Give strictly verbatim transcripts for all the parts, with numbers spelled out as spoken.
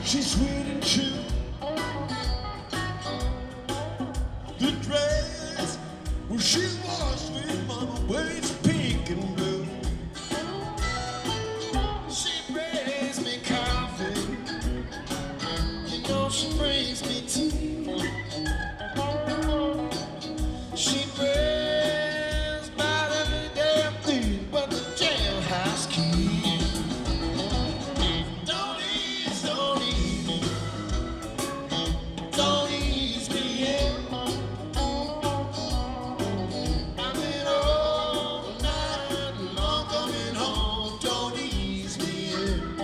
She's sweet and true. The dress, well, she washed with mama, well, it's pink and blue. She brings me coffee, you know she brings me tea. She brings about every damn thing but the jailhouse key. Don't ease, don't ease, don't ease me in. I've been all night long coming home. Don't ease me in.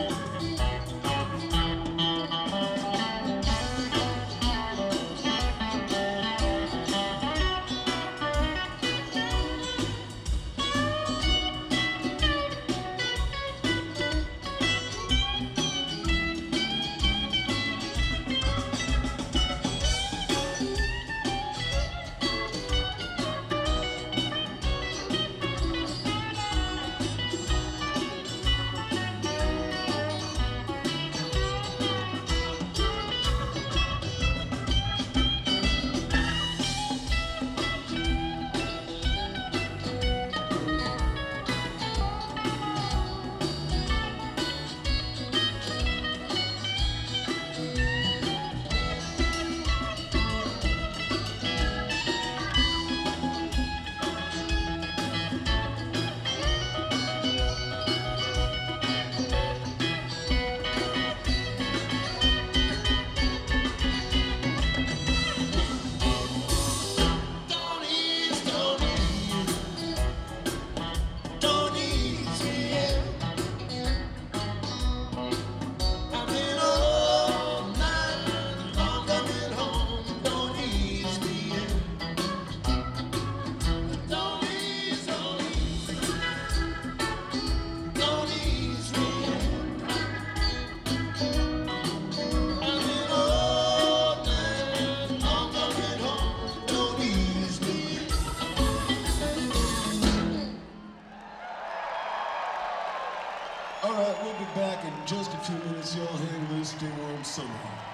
All right, we'll be back in just a few minutes. Y'all hang loose, stay warm somehow.